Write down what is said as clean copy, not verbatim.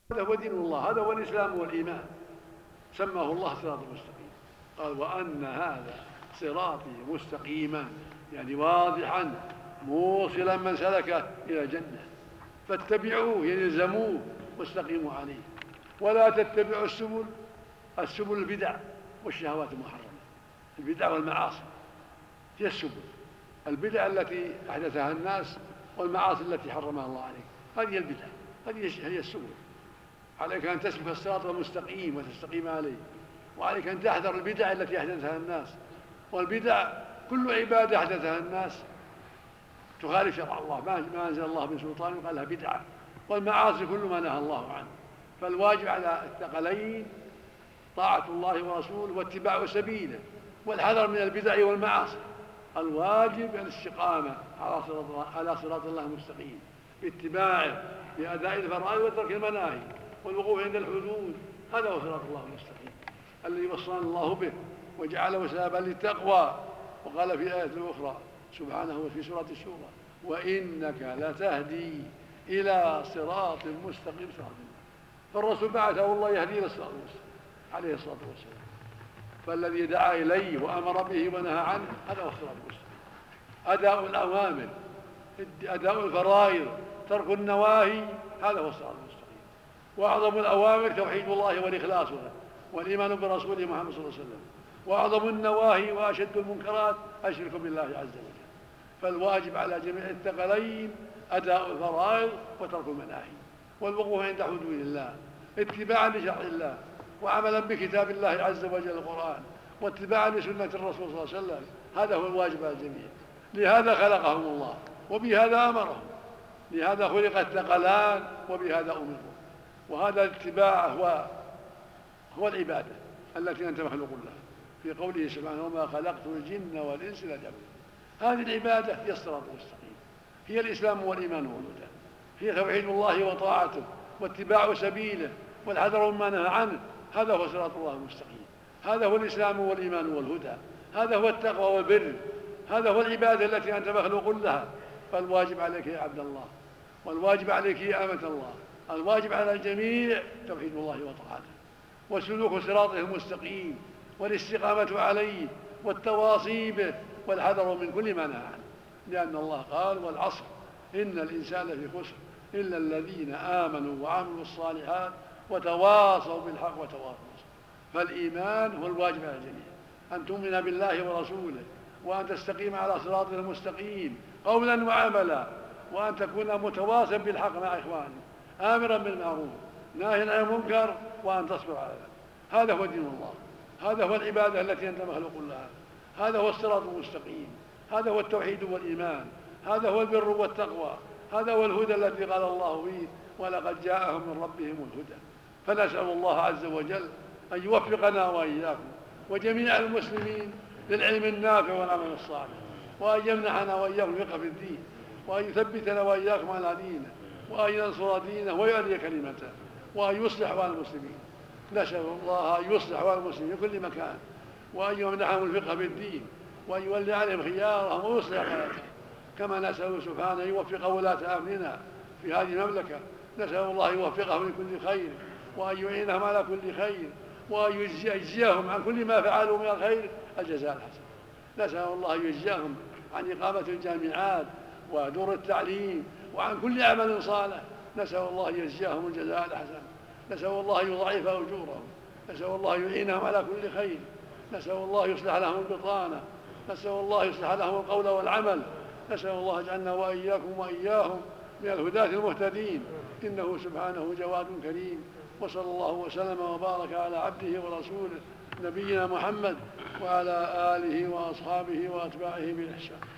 هذا هو دين الله، هذا هو الإسلام والإيمان، سماه الله صراط مستقيم. قال وأن هذا صراطي مستقيما، يعني واضحا موصلا من سلكه إلى الجنة، فاتبعوه يعني الزموه واستقيموا عليه، ولا تتبعوا السبل البدع والشهوات المحرمة. البدع والمعاصي هي السبل، البدع التي أحدثها الناس والمعاصي التي حرمها الله عليك، هذه البدع، هذه هي السبل. عليك أن تسلك الصراط المستقيم وتستقيم عليه، وعليك أن تحذر البدع التي أحدثها الناس. والبدع كل عبادة أحدثها الناس تخالف شرع الله، ما أنزل الله من سلطان قال لها بدعة. والمعاصي كل ما نهى الله عنه. فالواجب على الثقلين طاعة الله ورسوله واتباع سبيله والحذر من البدع والمعاصي. الواجب الاستقامة على صراط الله المستقيم باتباعه بأداء الفرائض وترك المناهي والوقوف عند الحدود. هذا هو صراط الله المستقيم الذي وصانا الله به وجعله سببا للتقوى. وقال في آية أخرى سبحانه في سورة الشورى وإنك لتهدي إلى صراط مستقيم صراط الله. فالرسول بعثه الله يهدي إلى الصراط المستقيم عليه الصلاة والسلام. فالذي دعا إليه وأمر به ونهى عنه هذا هو الصراط المستقيم. أداء الأوامر، أداء الفرائض، ترك النواهي، هذا هو الصراط المستقيم. وأعظم الأوامر توحيد الله والإخلاص له والإيمان برسوله محمد صلى الله عليه وسلم. وأعظم النواهي وأشد المنكرات الشرك بالله عز وجل. فالواجب على جميع الثقلين أداء الفرائض وترك المناهي والوقوف عند حدود الله اتباعا لشرع الله وعملا بكتاب الله عز وجل القرآن واتباعا لسنة الرسول صلى الله عليه وسلم. هذا هو الواجب على الجميع. لهذا خلقهم الله وبهذا أمرهم، لهذا خلق الثقلان وبهذا أمروا. وهذا الاتباع هو العبادة التي أنت مخلوق لها في قوله سبحانه وما خلقت الجن والإنس إلا ليعبدون. هذه العبادة هي الصراط المستقيم، هي الإسلام والإيمان والهدى، هي توحيد الله وطاعته واتباع سبيله والحذر مما نهى عنه. هذا هو صراط الله المستقيم، هذا هو الإسلام والإيمان والهدى، هذا هو التقوى والبر، هذا هو العبادة التي أنت مخلوق لها. فالواجب عليك يا عبد الله، والواجب عليك يا أمة الله، الواجب على الجميع توحيد الله وطاعته وسلوك صراطه المستقيم والاستقامة عليه والتواصي به والحذر من كل ما نهى عنه. لأن الله قال والعصر إن الإنسان لفي خسر إلا الذين آمنوا وعملوا الصالحات وتواصوا بالحق وتواصوا بالصبر. فالإيمان هو الواجب على الجميع، أن تؤمن بالله ورسوله وأن تستقيم على صراطه المستقيم قولا وعملا، وأن تكون متواصلا بالحق مع إخوانك آمرا بالمعروف ناهيا عن المنكر وأن تصبر على ذلك. هذا هو دين الله، هذا هو العبادة التي أنت مخلوق لها، هذا هو الصراط المستقيم، هذا هو التوحيد والإيمان، هذا هو البر والتقوى، هذا هو الهدى الذي قال الله فيه ولقد جاءهم من ربهم الهدى. فنسأل الله عز وجل أن يوفقنا وإياكم وجميع المسلمين للعلم النافع والعمل الصالح، وأن يمنحنا وإياكم الفقه في الدين، وأن يثبتنا وإياكم على دينه، وأن ينصر دينه ويعلي كلمته، وأن يصلح أحوال المسلمين. نسأل الله أن يصلح أحوال المسلمين في كل مكان، وأن يمنحهم الفقه في الدين، وأن يولي عليهم خيارهم ويصلح حياتهم. كما نسأل سبحانه يوفق ولاة أمرنا في هذه المملكة، نسأل الله يوفقهم لكل خير وأن يعينهم على كل خير وأن يجزيهم عن كل ما فعلوا من الخير الجزاء الحسن. نسأل الله يجزيهم عن إقامة الجامعات ودور التعليم وعن كل عمل صالح. نسأل الله يجزيهم الجزاء الحسن، نسأل الله يضاعف أجورهم، نسأل الله يعينهم على كل خير، نسأل الله يصلح لهم البطانة، نسأل الله يصلح لهم القول والعمل، نسأل الله يجعلنا وإياكم وإياهم من الهداة المهتدين، إنه سبحانه جواد كريم. وصلى الله وسلم وبارك على عبده ورسوله نبينا محمد وعلى آله وأصحابه وأتباعه بإحسان.